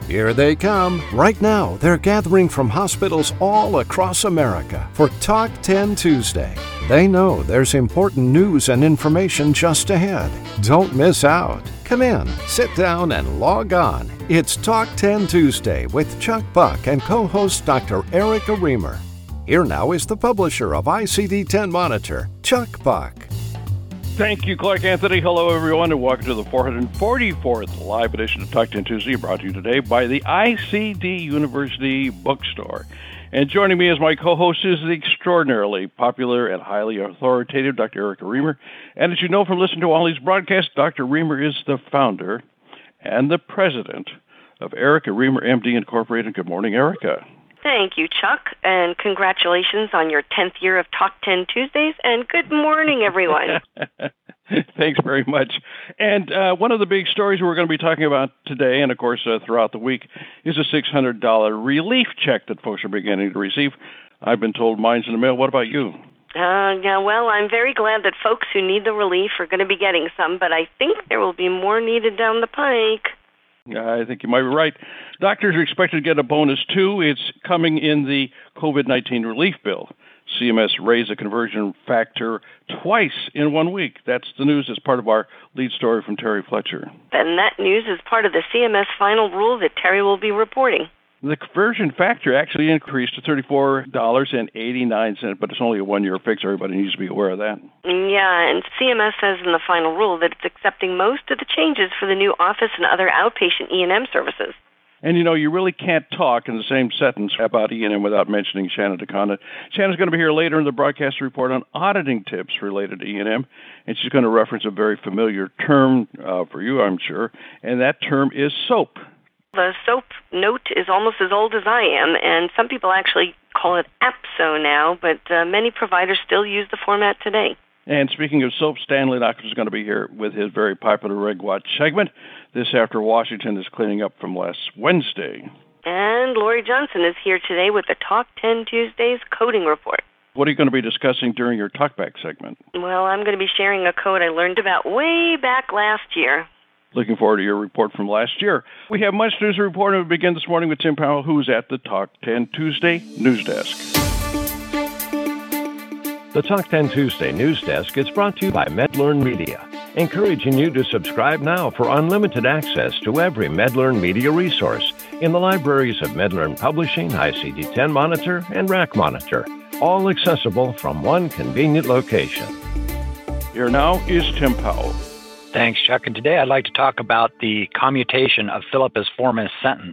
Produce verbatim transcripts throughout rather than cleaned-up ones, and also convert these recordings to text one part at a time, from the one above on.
Here they come. Right now, they're gathering from hospitals all across America for Talk ten Tuesday. They know there's important news and information just ahead. Don't miss out. Come in, sit down, and log on. It's Talk ten Tuesday with Chuck Buck and co-host Doctor Erica Remer. Here now is the publisher of I C D ten Monitor, Chuck Buck. Thank you, Clark Anthony. Hello, everyone, and welcome to the four hundred forty-fourth live edition of Talk ten Tuesday, brought to you today by the I C D University Bookstore. And joining me as my co-host is the extraordinarily popular and highly authoritative Doctor Erica Remer. And as you know from listening to all these broadcasts, Doctor Remer is the founder and the president of Erica Remer, M D Incorporated. Good morning, Erica. Thank you, Chuck, and congratulations on your tenth year of Talk ten Tuesdays, and good morning, everyone. Thanks very much. And uh, one of the big stories we're going to be talking about today, and of course uh, throughout the week, is a six hundred dollars relief check that folks are beginning to receive. I've been told mine's in the mail. What about you? Uh, yeah, well, I'm very glad that folks who need the relief are going to be getting some, but I think there will be more needed down the pike. I think you might be right. Doctors are expected to get a bonus, too. It's coming in the COVID nineteen relief bill. C M S raised the conversion factor twice in one week. That's the news as part of our lead story from Terry Fletcher. And that news is part of the C M S final rule that Terry will be reporting. The conversion factor actually increased to thirty-four dollars and eighty-nine cents, but it's only a one-year fix. Everybody needs to be aware of that. Yeah, and C M S says in the final rule that it's accepting most of the changes for the new office and other outpatient E and M services. And, you know, you really can't talk in the same sentence about E and M without mentioning Shannon DeConda. Shannon's going to be here later in the broadcast report on auditing tips related to E and M, and she's going to reference a very familiar term uh, for you, I'm sure, and that term is SOAP. The SOAP note is almost as old as I am, and some people actually call it A P S O now, but uh, many providers still use the format today. And speaking of SOAP, Stanley Knox is going to be here with his very popular Reg Watch segment. This after Washington is cleaning up from last Wednesday. And Lori Johnson is here today with the Talk ten Tuesdays coding report. What are you going to be discussing during your Talkback segment? Well, I'm going to be sharing a code I learned about way back last year. Looking forward to your report from last year. We have much news to report, and we begin this morning with Tim Powell, who's at the Talk ten Tuesday News Desk. The Talk ten Tuesday News Desk is brought to you by MedLearn Media, encouraging you to subscribe now for unlimited access to every MedLearn Media resource in the libraries of MedLearn Publishing, I C D ten Monitor, and Rack Monitor, all accessible from one convenient location. Here now is Tim Powell. Thanks, Chuck. And today I'd like to talk about the commutation of Philippus Formis sentence.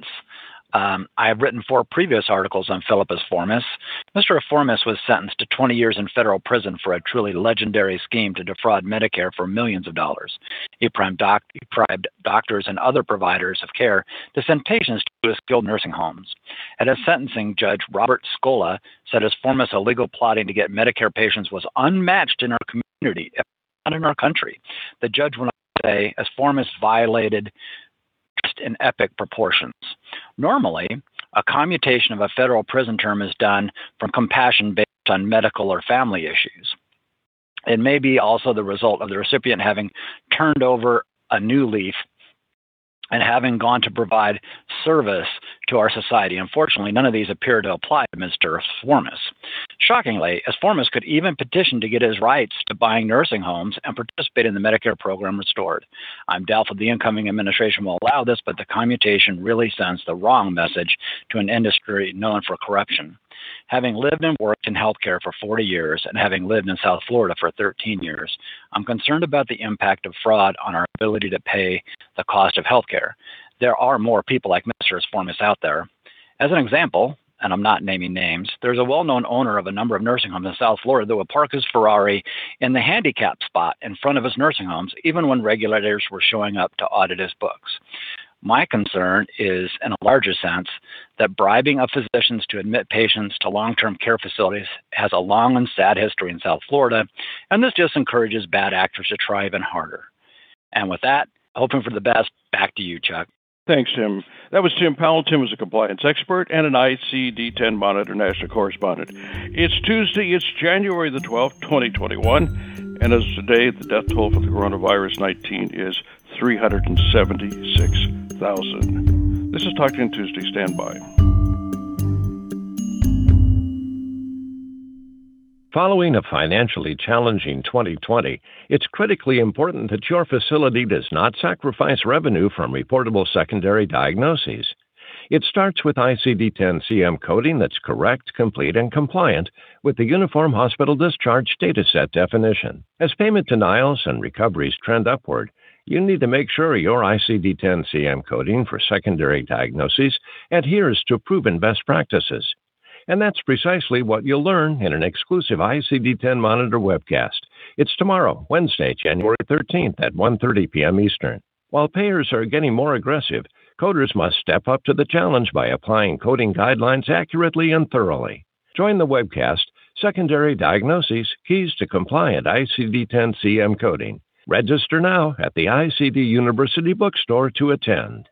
Um, I have written four previous articles on Philippus Formis. Mister Formis was sentenced to twenty years in federal prison for a truly legendary scheme to defraud Medicare for millions of dollars. He primed, doc- he bribed doctors and other providers of care to send patients to skilled nursing homes. At his sentencing, Judge Robert Scola said his Formis' illegal plotting to get Medicare patients was unmatched in our community, if not in our country. The judge went on to say, as Formis violated just in epic proportions. Normally, a commutation of a federal prison term is done from compassion based on medical or family issues. It may be also the result of the recipient having turned over a new leaf and having gone to provide service to our society. Unfortunately, none of these appear to apply to Mister Formis. Shockingly, as Formis could even petition to get his rights to buying nursing homes and participate in the Medicare program restored. I'm doubtful the incoming administration will allow this, but the commutation really sends the wrong message to an industry known for corruption. Having lived and worked in healthcare for forty years and having lived in South Florida for thirteen years, I'm concerned about the impact of fraud on our ability to pay the cost of healthcare. There are more people like Mister Formis out there. As an example, and I'm not naming names, there's a well-known owner of a number of nursing homes in South Florida that would park his Ferrari in the handicap spot in front of his nursing homes, even when regulators were showing up to audit his books. My concern is, in a larger sense, that bribing of physicians to admit patients to long-term care facilities has a long and sad history in South Florida, and this just encourages bad actors to try even harder. And with that, hoping for the best, back to you, Chuck. Thanks, Tim. That was Tim Powell. Tim is a compliance expert and an I C D ten Monitor national correspondent. It's Tuesday. It's January the twelfth, twenty twenty-one. And as of today, the death toll for the coronavirus nineteen is three hundred seventy-six thousand. This is Talk ten Tuesday. Stand by. Following a financially challenging twenty twenty, it's critically important that your facility does not sacrifice revenue from reportable secondary diagnoses. It starts with I C D ten C M coding that's correct, complete, and compliant with the Uniform Hospital Discharge Dataset definition. As payment denials and recoveries trend upward, you need to make sure your I C D ten C M coding for secondary diagnoses adheres to proven best practices. And that's precisely what you'll learn in an exclusive I C D ten Monitor webcast. It's tomorrow, Wednesday, January thirteenth at one thirty p.m. Eastern. While payers are getting more aggressive, coders must step up to the challenge by applying coding guidelines accurately and thoroughly. Join the webcast, Secondary Diagnoses, Keys to Compliant I C D ten C M Coding. Register now at the I C D University Bookstore to attend.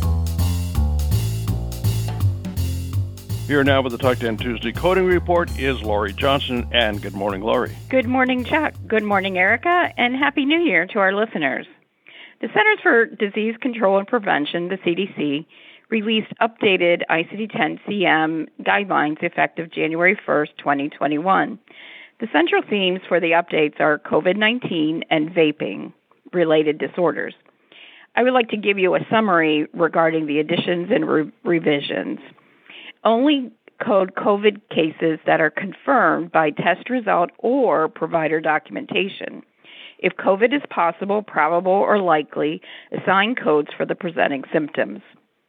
Here now with the Talk ten Tuesday Coding Report is Lori Johnson. And good morning, Lori. Good morning, Chuck. Good morning, Erica. And Happy New Year to our listeners. The Centers for Disease Control and Prevention, the C D C, released updated I C D ten C M guidelines effective January first, twenty twenty-one. The central themes for the updates are COVID nineteen and vaping-related disorders. I would like to give you a summary regarding the additions and re- revisions. Only code COVID cases that are confirmed by test result or provider documentation. If COVID is possible, probable, or likely, assign codes for the presenting symptoms.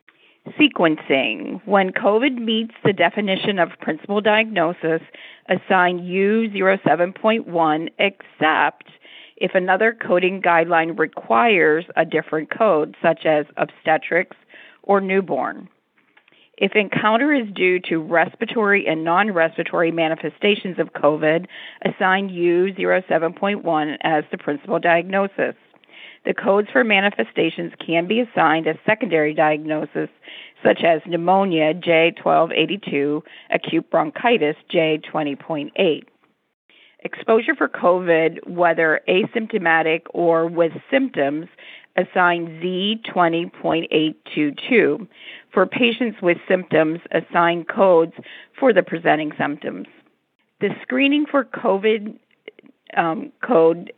Sequencing. When COVID meets the definition of principal diagnosis, assign U zero seven point one, except if another coding guideline requires a different code, such as obstetrics or newborn. If encounter is due to respiratory and non-respiratory manifestations of COVID, assign U zero seven point one as the principal diagnosis. The codes for manifestations can be assigned as secondary diagnosis, such as pneumonia J twelve eighty-two, acute bronchitis J twenty point eight. Exposure for COVID, whether asymptomatic or with symptoms, assign Z twenty point eight two two. For patients with symptoms, assign codes for the presenting symptoms. The screening for COVID um, code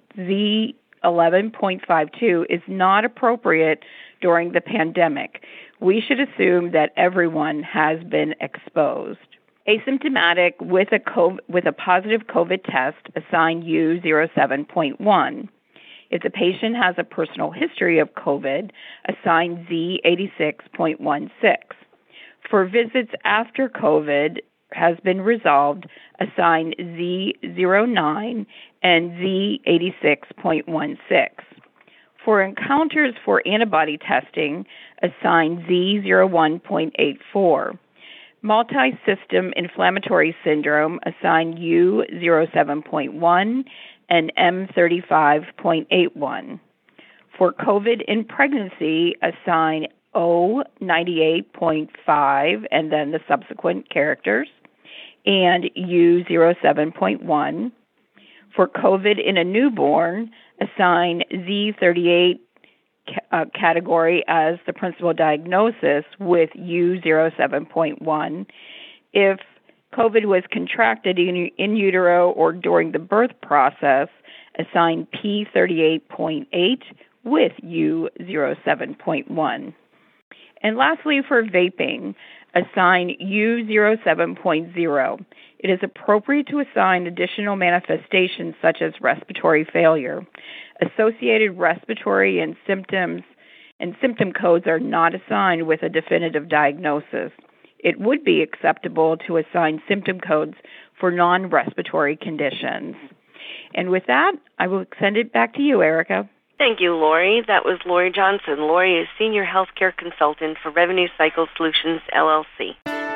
Z eleven point five two is not appropriate during the pandemic. We should assume that everyone has been exposed. Asymptomatic with a COVID, with a positive COVID test, assign U zero seven point one. If the patient has a personal history of COVID, assign Z eighty-six point one six. For visits after COVID has been resolved, assign Z zero nine and Z eighty-six point one six. For encounters for antibody testing, assign Z zero one point eight four. Multi-system inflammatory syndrome, assign U zero seven point one and M thirty-five point eight one. For COVID in pregnancy, assign O ninety-eight point five and then the subsequent characters, and U zero seven point one. For COVID in a newborn, assign Z thirty-eight uh, category as the principal diagnosis with U zero seven point one. If COVID was contracted in, in utero or during the birth process, assign P thirty-eight point eight with U zero seven point one. And lastly, for vaping, assign U zero seven point zero. It is appropriate to assign additional manifestations such as respiratory failure. Associated respiratory and symptoms and symptom codes are not assigned with a definitive diagnosis. It would be acceptable to assign symptom codes for non-respiratory conditions. And with that, I will send it back to you, Erica. Thank you, Lori. That was Lori Johnson. Lori is Senior Healthcare Consultant for Revenue Cycle Solutions, L L C.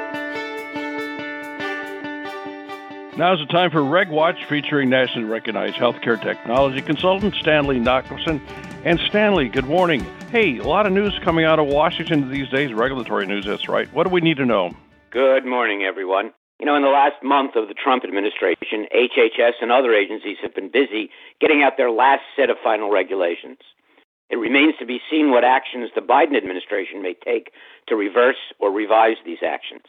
Now's the time for RegWatch, featuring nationally recognized healthcare technology consultant Stanley Nicholson. And Stanley, good morning. Hey, a lot of news coming out of Washington these days, regulatory news, that's right. What do we need to know? Good morning, everyone. You know, in the last month of the Trump administration, H H S and other agencies have been busy getting out their last set of final regulations. It remains to be seen what actions the Biden administration may take to reverse or revise these actions.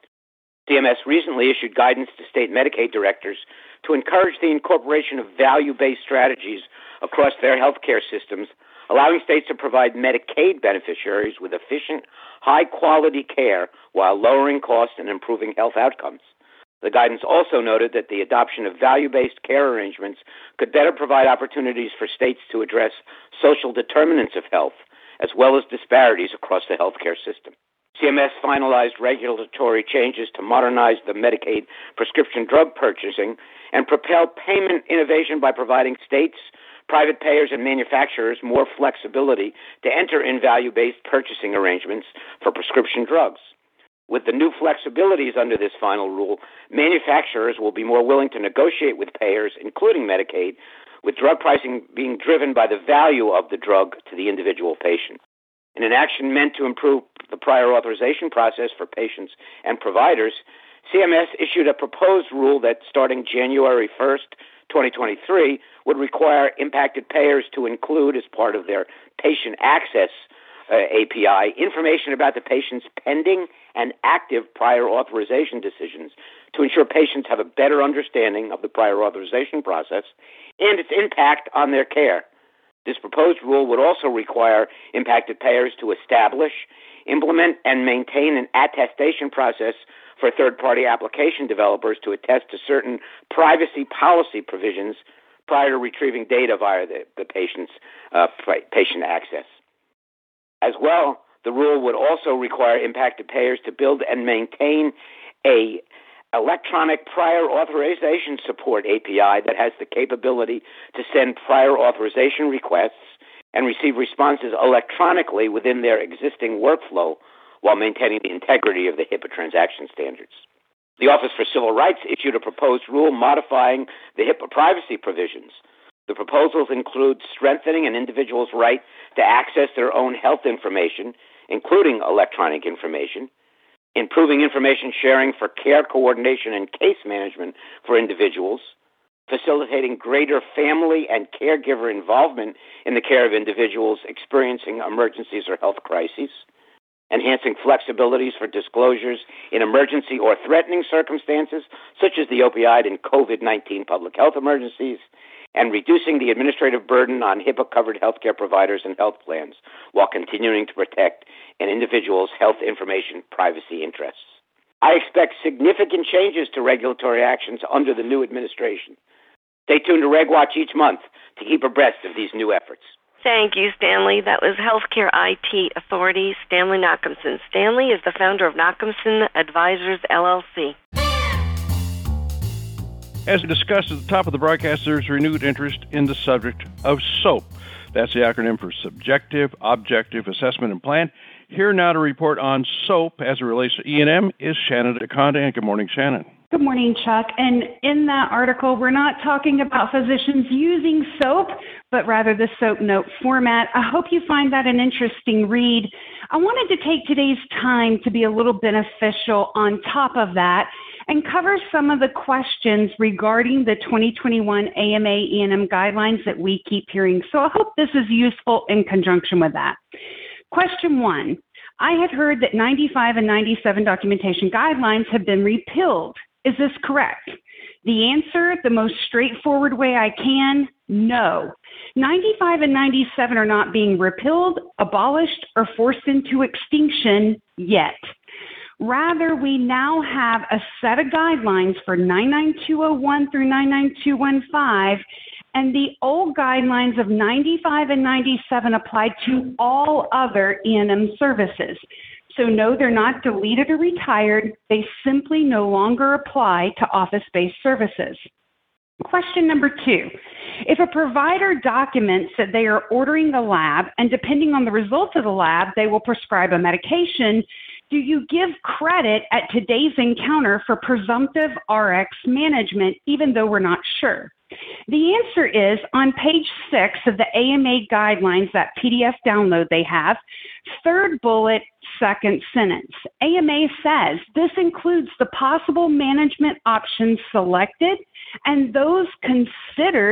C M S recently issued guidance to state Medicaid directors to encourage the incorporation of value-based strategies across their healthcare systems, allowing states to provide Medicaid beneficiaries with efficient, high-quality care while lowering costs and improving health outcomes. The guidance also noted that the adoption of value-based care arrangements could better provide opportunities for states to address social determinants of health, as well as disparities across the healthcare system. C M S finalized regulatory changes to modernize the Medicaid prescription drug purchasing and propel payment innovation by providing states, private payers, and manufacturers more flexibility to enter in value-based purchasing arrangements for prescription drugs. With the new flexibilities under this final rule, manufacturers will be more willing to negotiate with payers, including Medicaid, with drug pricing being driven by the value of the drug to the individual patient. In an action meant to improve the prior authorization process for patients and providers, C M S issued a proposed rule that starting January first, twenty twenty-three, would require impacted payers to include as part of their patient access uh, A P I information about the patient's pending and active prior authorization decisions to ensure patients have a better understanding of the prior authorization process and its impact on their care. This proposed rule would also require impacted payers to establish, implement, and maintain an attestation process for third-party application developers to attest to certain privacy policy provisions prior to retrieving data via the, the patient's uh, patient access. As well, the rule would also require impacted payers to build and maintain a electronic prior authorization support A P I that has the capability to send prior authorization requests and receive responses electronically within their existing workflow while maintaining the integrity of the HIPAA transaction standards. The Office for Civil Rights issued a proposed rule modifying the HIPAA privacy provisions. The proposals include strengthening an individual's right to access their own health information, including electronic information, improving information sharing for care coordination and case management for individuals, facilitating greater family and caregiver involvement in the care of individuals experiencing emergencies or health crises, enhancing flexibilities for disclosures in emergency or threatening circumstances, such as the opioid and COVID nineteen public health emergencies, and reducing the administrative burden on HIPAA-covered healthcare providers and health plans while continuing to protect an individual's health information privacy interests. I expect significant changes to regulatory actions under the new administration. Stay tuned to RegWatch each month to keep abreast of these new efforts. Thank you, Stanley. That was Healthcare I T Authority, Stanley Nachimson. Stanley is the founder of Nachimson Advisors, L L C. As discussed at the top of the broadcast, there's renewed interest in the subject of SOAP. That's the acronym for Subjective Objective Assessment and Plan. Here now to report on SOAP as it relates to E and M is Shannon DeConde. Good morning, Shannon. Good morning, Chuck. And in that article, we're not talking about physicians using SOAP, but rather the SOAP note format. I hope you find that an interesting read. I wanted to take today's time to be a little beneficial on top of that and cover some of the questions regarding the twenty twenty-one A M A E and M guidelines that we keep hearing. So I hope this is useful in conjunction with that. Question one, I had heard that ninety-five and ninety-seven documentation guidelines have been repealed. Is this correct? The answer, the most straightforward way I can, no. ninety-five and ninety-seven are not being repealed, abolished, or forced into extinction yet. Rather, we now have a set of guidelines for nine nine two oh one through nine nine two one five, and the old guidelines of ninety-five and ninety-seven applied to all other E and M services. So no, they're not deleted or retired. They simply no longer apply to office-based services. Question number two, if a provider documents that they are ordering the lab, and depending on the results of the lab, they will prescribe a medication, do you give credit at today's encounter for presumptive R X management, even though we're not sure? The answer is on page six of the A M A guidelines, that P D F download they have, third bullet, second sentence. A M A says this includes the possible management options selected and those considered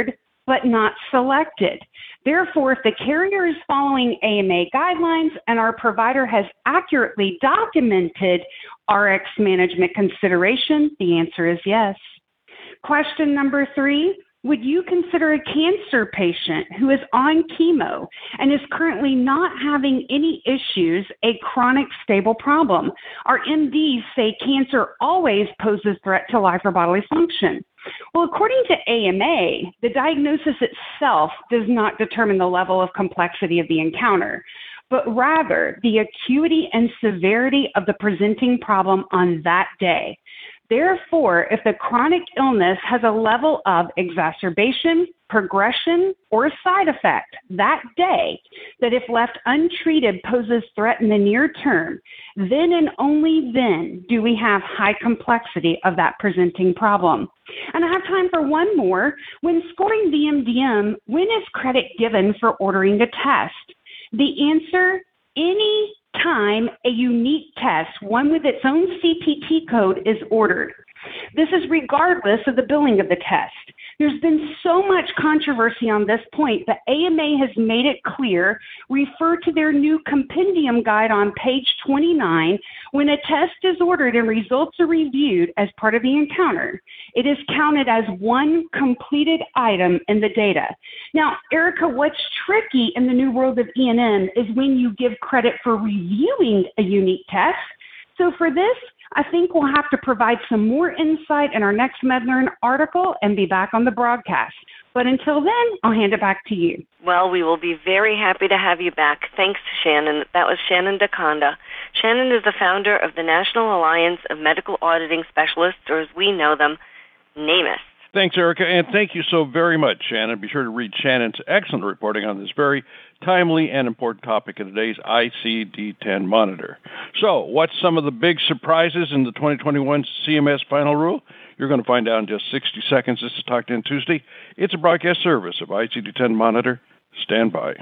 but not selected. Therefore, if the carrier is following A M A guidelines and our provider has accurately documented R X management consideration, the answer is yes. Question number three, would you consider a cancer patient who is on chemo and is currently not having any issues a chronic stable problem? Our M Ds say cancer always poses threat to life or bodily function. Well, according to A M A, the diagnosis itself does not determine the level of complexity of the encounter, but rather the acuity and severity of the presenting problem on that day. Therefore, if the chronic illness has a level of exacerbation, progression, or side effect that day that if left untreated poses threat in the near term, then and only then do we have high complexity of that presenting problem. And I have time for one more. When scoring the M D M, when is credit given for ordering a test? The answer, any time a unique test, one with its own C P T code, is ordered. This is regardless of the billing of the test. There's been so much controversy on this point that A M A has made it clear. Refer to their new compendium guide on page twenty-nine. When a test is ordered and results are reviewed as part of the encounter, it is counted as one completed item in the data. Now, Erica, what's tricky in the new world of E and M is when you give credit for reviewing a unique test. So for this, I think we'll have to provide some more insight in our next MedLearn article and be back on the broadcast. But until then, I'll hand it back to you. Well, we will be very happy to have you back. Thanks to Shannon. That was Shannon DeConda. Shannon is the founder of the National Alliance of Medical Auditing Specialists, or as we know them, NAMUS. Thanks, Erica, and thank you so very much, Shannon. Be sure to read Shannon's excellent reporting on this very timely and important topic in today's I C D ten monitor. So, what's some of the big surprises in the twenty twenty-one C M S final rule? You're going to find out in just sixty seconds. This is Talk ten Tuesday. It's a broadcast service of I C D ten Monitor. Stand by.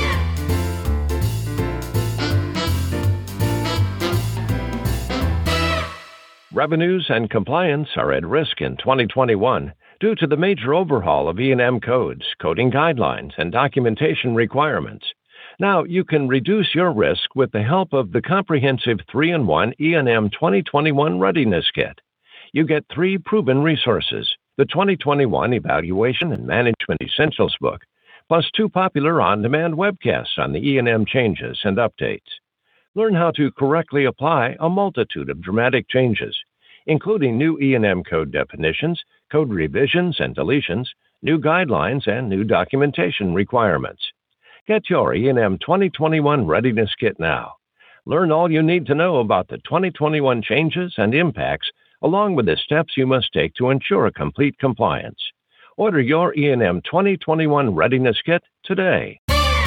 Revenues and compliance are at risk in twenty twenty-one due to the major overhaul of E and M codes, coding guidelines, and documentation requirements. Now you can reduce your risk with the help of the comprehensive three in one E and M twenty twenty-one Readiness Kit. You get three proven resources, the twenty twenty-one Evaluation and Management Essentials book, plus two popular on-demand webcasts on the E and M changes and updates. Learn how to correctly apply a multitude of dramatic changes, including new E and M code definitions, code revisions and deletions, new guidelines, and new documentation requirements. Get your E and M twenty twenty-one Readiness Kit now. Learn all you need to know about the twenty twenty-one changes and impacts, along with the steps you must take to ensure complete compliance. Order your E and M twenty twenty-one Readiness Kit today.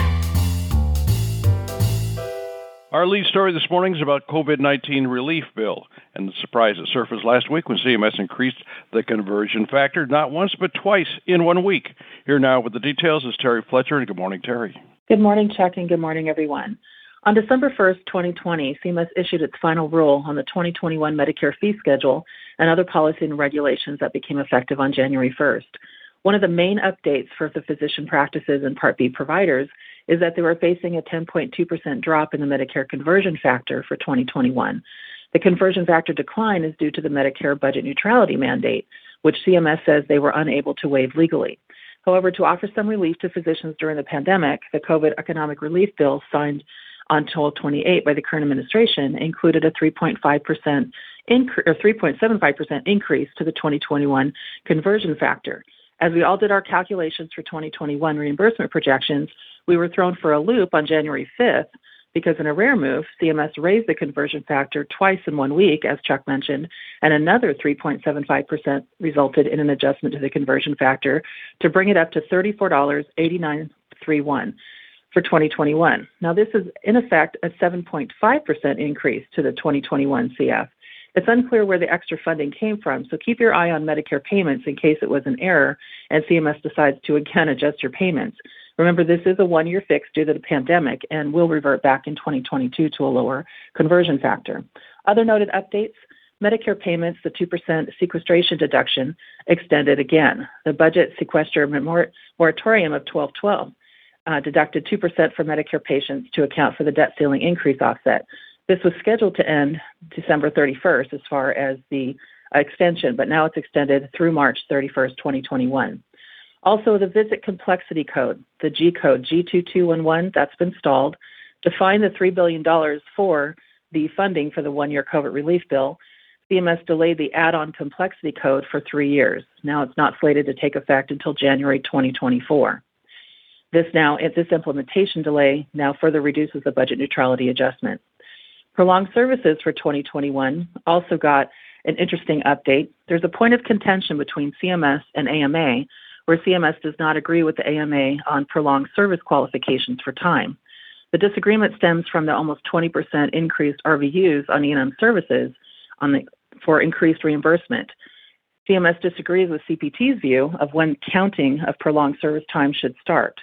Our lead story this morning is about COVID nineteen relief bill and the surprise that surfaced last week when C M S increased the conversion factor not once but twice in one week. Here now with the details is Terry Fletcher, and good morning, Terry. Good morning, Chuck, and good morning, everyone. On December first, twenty twenty, C M S issued its final rule on the twenty twenty-one Medicare fee schedule and other policy and regulations that became effective on January first. One of the main updates for the physician practices and Part B providers is that they were facing a ten point two percent drop in the Medicare conversion factor for twenty twenty-one. The conversion factor decline is due to the Medicare budget neutrality mandate, which C M S says they were unable to waive legally. However, to offer some relief to physicians during the pandemic, the COVID economic relief bill signed on twelve twenty-eight by the current administration included a three point five percent incre- or three point seven five percent increase to the twenty twenty-one conversion factor. As we all did our calculations for twenty twenty-one reimbursement projections, we were thrown for a loop on January fifth because in a rare move, C M S raised the conversion factor twice in one week, as Chuck mentioned, and another three point seven five percent resulted in an adjustment to the conversion factor to bring it up to thirty-four dollars and eighty-nine cents and thirty-one cents for twenty twenty-one. Now, this is, in effect, a seven point five percent increase to the twenty twenty-one C F. It's unclear where the extra funding came from, so keep your eye on Medicare payments in case it was an error and C M S decides to again adjust your payments. Remember, this is a one-year fix due to the pandemic and will revert back in twenty twenty-two to a lower conversion factor. Other noted updates, Medicare payments, the two percent sequestration deduction extended again. The budget sequester mor- moratorium of twelve twelve uh, deducted two percent for Medicare patients to account for the debt ceiling increase offset. This was scheduled to end December thirty-first as far as the uh, extension, but now it's extended through March thirty-first, twenty twenty-one. Also, the visit complexity code, the G code, G two two one one, that's been stalled. To find the three billion dollars for the funding for the one-year COVID relief bill, C M S delayed the add-on complexity code for three years. Now it's not slated to take effect until January twenty twenty-four. This now, this implementation delay now further reduces the budget neutrality adjustment. Prolonged services for twenty twenty-one also got an interesting update. There's a point of contention between C M S and A M A, where C M S does not agree with the A M A on prolonged service qualifications for time. The disagreement stems from the almost twenty percent increased R V Us on E and M services on the, for increased reimbursement. C M S disagrees with C P T's view of when counting of prolonged service time should start.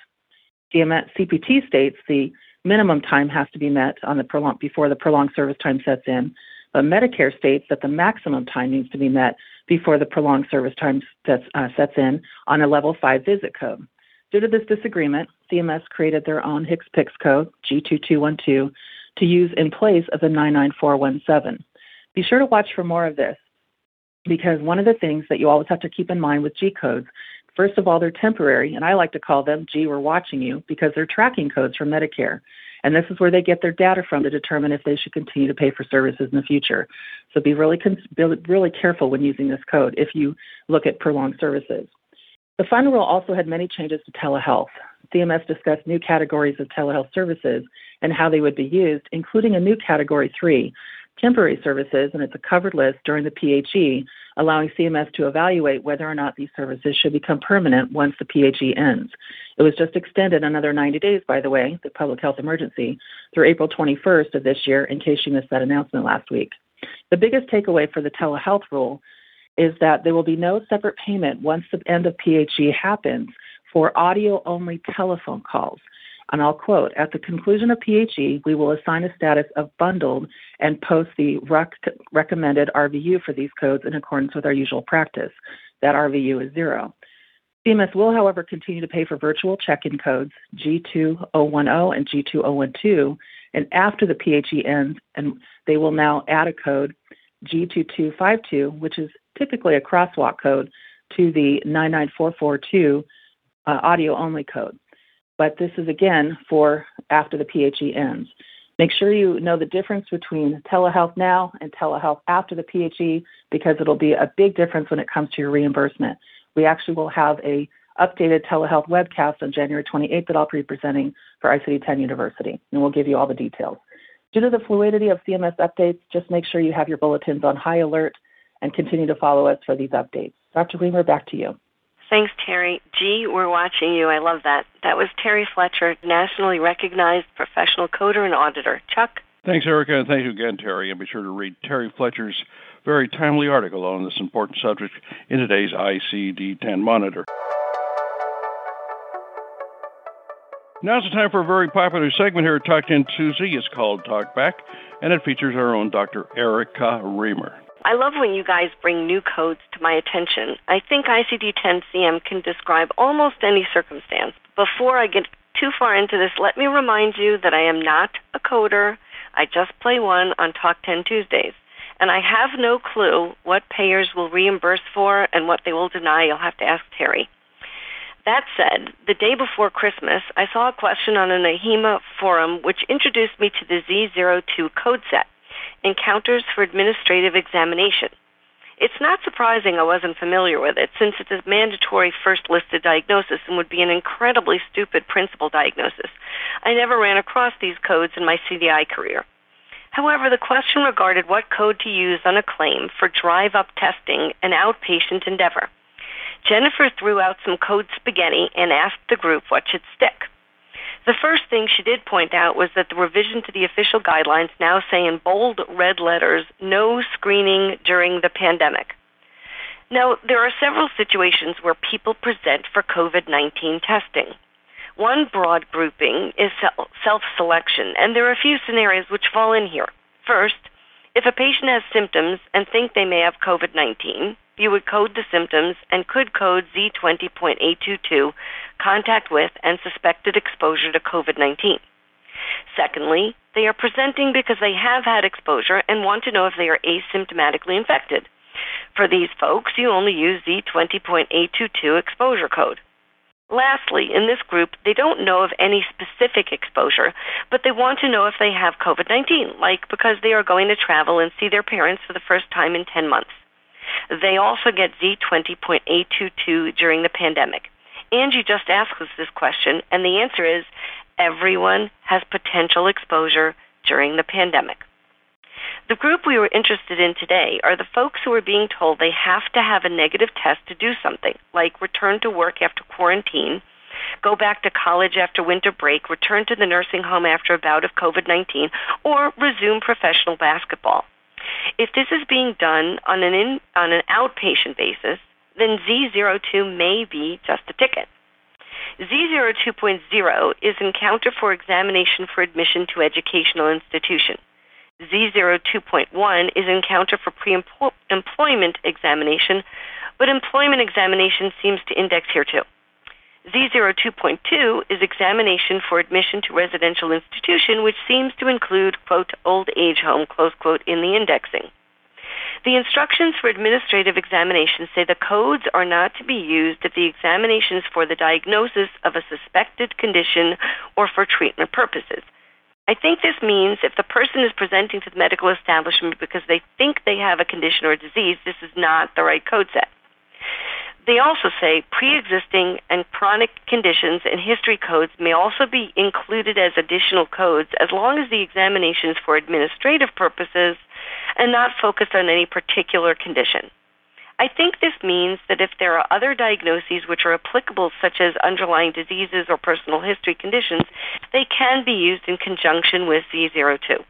C M S, C P T states the minimum time has to be met on the prolonged, before the prolonged service time sets in, but Medicare states that the maximum time needs to be met before the prolonged service time sets, uh, sets in on a level five visit code. Due to this disagreement, C M S created their own H C P C S code, G two two one two, to use in place of the nine nine four one seven. Be sure to watch for more of this, because one of the things that you always have to keep in mind with G codes, first of all, they're temporary, and I like to call them G, we're watching you, because they're tracking codes from Medicare. And this is where they get their data from to determine if they should continue to pay for services in the future. So be really, really careful when using this code if you look at prolonged services. The final rule also had many changes to telehealth. C M S discussed new categories of telehealth services and how they would be used, including a new category three, temporary services, and it's a covered list during the P H E, allowing C M S to evaluate whether or not these services should become permanent once the P H E ends. It was just extended another ninety days, by the way, the public health emergency, through April twenty-first of this year, in case you missed that announcement last week. The biggest takeaway for the telehealth rule is that there will be no separate payment once the end of P H E happens for audio-only telephone calls. And I'll quote, "At the conclusion of P H E, we will assign a status of bundled and post the rec- recommended R V U for these codes in accordance with our usual practice. That R V U is zero. C M S will, however, continue to pay for virtual check-in codes G two oh one oh and G two oh one two, and after the P H E ends, and they will now add a code G two two five two, which is typically a crosswalk code, to the nine nine four four two uh, audio-only code. But this is, again, for after the P H E ends. Make sure you know the difference between telehealth now and telehealth after the P H E, because it'll be a big difference when it comes to your reimbursement. We actually will have a updated telehealth webcast on January twenty-eighth that I'll be presenting for I C D ten University, and we'll give you all the details. Due to the fluidity of C M S updates, just make sure you have your bulletins on high alert and continue to follow us for these updates. Doctor Weimer, back to you. Thanks, Terry. Gee, we're watching you. I love that. That was Terry Fletcher, nationally recognized professional coder and auditor. Chuck? Thanks, Erica, and thank you again, Terry. And be sure to read Terry Fletcher's very timely article on this important subject in today's I C D ten Monitor. Now's the time for a very popular segment here at Talk ten Tuesday. It's called Talk Back, and it features our own Doctor Erica Remer. I love when you guys bring new codes to my attention. I think I C D ten C M can describe almost any circumstance. Before I get too far into this, let me remind you that I am not a coder. I just play one on Talk ten Tuesdays. And I have no clue what payers will reimburse for and what they will deny. You'll have to ask Terry. That said, the day before Christmas, I saw a question on an AHIMA forum which introduced me to the Z zero two code set, Encounters for Administrative Examination. It's not surprising I wasn't familiar with it, since it's a mandatory first listed diagnosis and would be an incredibly stupid principal diagnosis. I never ran across these codes in my C D I career. However, the question regarded what code to use on a claim for drive-up testing, an outpatient endeavor. Jennifer threw out some code spaghetti and asked the group what should stick. The first thing she did point out was that the revision to the official guidelines now say in bold red letters, no screening during the pandemic. Now, there are several situations where people present for COVID nineteen testing. One broad grouping is self-selection, and there are a few scenarios which fall in here. First, If a patient has symptoms and think they may have COVID nineteen, you would code the symptoms and could code Z twenty point eight two two, contact with and suspected exposure to COVID nineteen. Secondly, they are presenting because they have had exposure and want to know if they are asymptomatically infected. For these folks, you only use Z twenty point eight two two exposure code. Lastly, in this group, they don't know of any specific exposure, but they want to know if they have COVID nineteen, like because they are going to travel and see their parents for the first time in ten months. They also get Z twenty point eight two two during the pandemic. Angie just asked us this question, and the answer is everyone has potential exposure during the pandemic. The group we were interested in today are the folks who are being told they have to have a negative test to do something, like return to work after quarantine, go back to college after winter break, return to the nursing home after a bout of COVID nineteen, or resume professional basketball. If this is being done on an in, on an outpatient basis, then Z zero two may be just a ticket. Z zero two point zero is encounter for examination for admission to educational institution. Z zero two point one is encounter for pre-employment examination, but employment examination seems to index here too. Z zero two point two is examination for admission to residential institution, which seems to include, quote, old age home, close quote, in the indexing. The instructions for administrative examinations say the codes are not to be used if the examination is for the diagnosis of a suspected condition or for treatment purposes. I think this means if the person is presenting to the medical establishment because they think they have a condition or a disease, this is not the right code set. They also say pre-existing and chronic conditions and history codes may also be included as additional codes as long as the examination is for administrative purposes and not focused on any particular condition. I think this means that if there are other diagnoses which are applicable, such as underlying diseases or personal history conditions, they can be used in conjunction with Z zero two.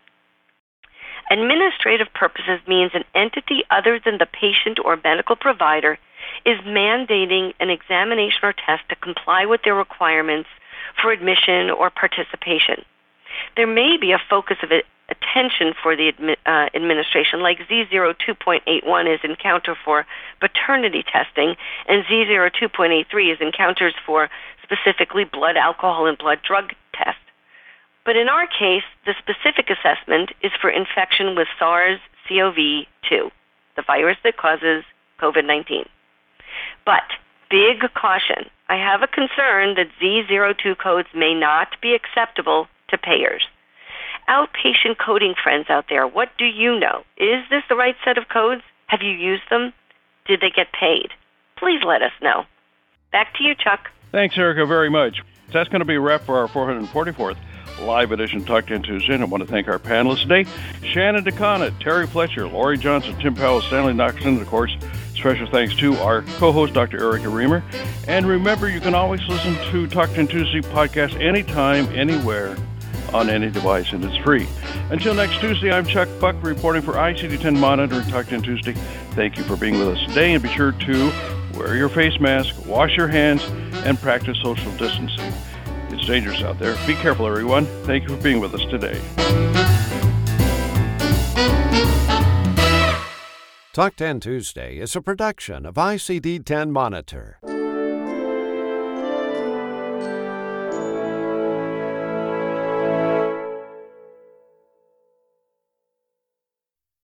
Administrative purposes means an entity other than the patient or medical provider is mandating an examination or test to comply with their requirements for admission or participation. There may be a focus of attention for the admi- uh, administration, like Z zero two point eight one is encounter for paternity testing, and Z zero two point eight three is encounters for specifically blood alcohol and blood drug tests. But in our case, the specific assessment is for infection with SARS C o V two, the virus that causes COVID nineteen. But big caution, I have a concern that Z zero two codes may not be acceptable to payers. Outpatient coding friends out there, what do you know? Is this the right set of codes? Have you used them? Did they get paid? Please let us know. Back to you, Chuck. Thanks, Erica, very much. That's going to be a wrap for our four hundred forty-fourth live edition Talk ten Tuesday. I want to thank our panelists today, Shannon DeConnitt, Terry Fletcher, Lori Johnson, Tim Powell, Stanley Knoxon, and of course, special thanks to our co-host, Doctor Erica Remer. And remember, you can always listen to Talk ten Tuesday podcast anytime, anywhere, on any device, and it's free. Until next Tuesday, I'm Chuck Buck reporting for I C D ten Monitoring Talk ten Tuesday. Thank you for being with us today, and be sure to wear your face mask, wash your hands, and practice social distancing. It's dangerous out there. Be careful, everyone. Thank you for being with us today. Talk ten Tuesday is a production of I C D ten Monitor.